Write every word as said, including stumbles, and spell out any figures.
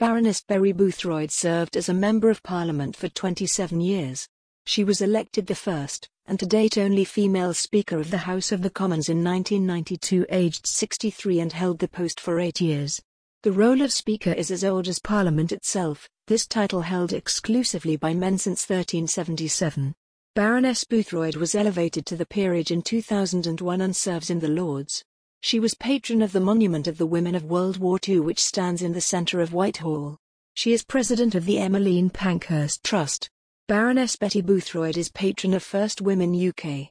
Baroness Berry Boothroyd served as a Member of Parliament for twenty-seven years. She was elected the first, and to date only female Speaker of the House of the Commons in nineteen ninety-two, aged sixty-three, and held the post for eight years. The role of Speaker is as old as Parliament itself, this title held exclusively by men since thirteen seventy-seven. Baroness Boothroyd was elevated to the peerage in two thousand one and serves in the Lords. She was patron of the Monument of the Women of World War Two, which stands in the centre of Whitehall. She is president of the Emmeline Pankhurst Trust. Baroness Betty Boothroyd is patron of First Women U K.